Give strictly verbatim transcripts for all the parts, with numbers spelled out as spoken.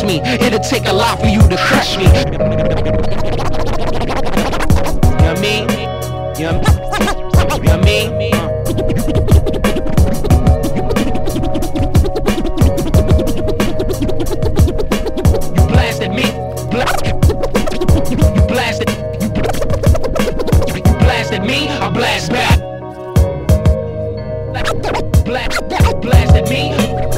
me. It'll take a lot for you to crush me. You know what I mean? You know what I mean? You blasted me. You blasted. You blasted me. I blast back. Blast, blasted me.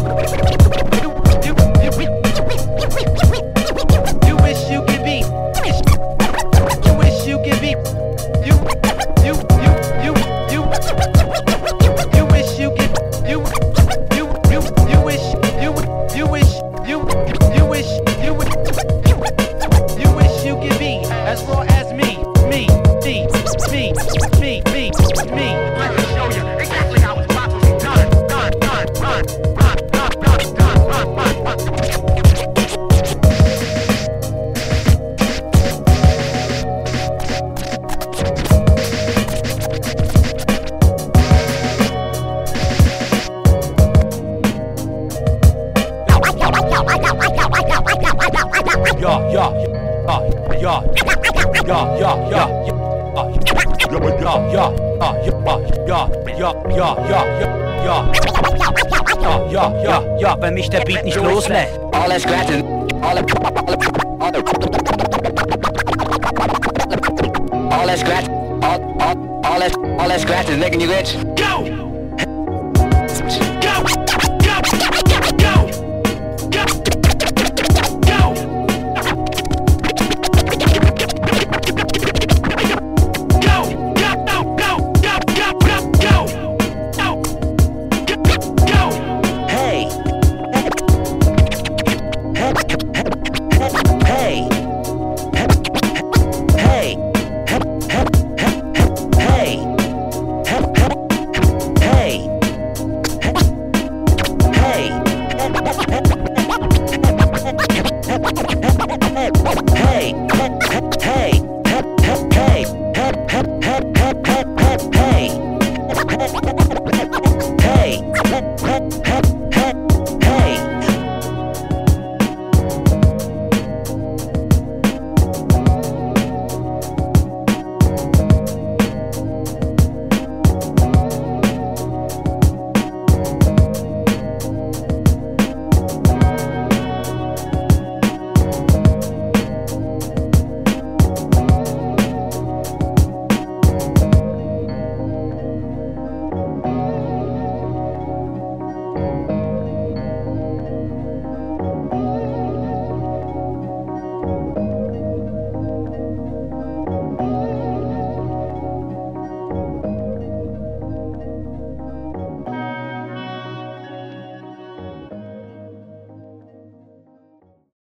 You wish you could be. You wish you could be. You, you, you, you, you. You wish you could. You, you, you, you wish. You, you wish. You, you wish. You, you wish you could be as raw as me. Me, me, me, me, me, me. Let me show you exactly how it's about to be done. Done, done, done, done, done, done, done, done, done, done. Yeah, yeah, yeah, yeah, yeah, yeah, yeah, ja, ja, ja, wenn mich der Beat nicht loslässt. Alles Gräten, alle, alle, alles Gräten, alles, alles Gräten, legen die Witz. Go!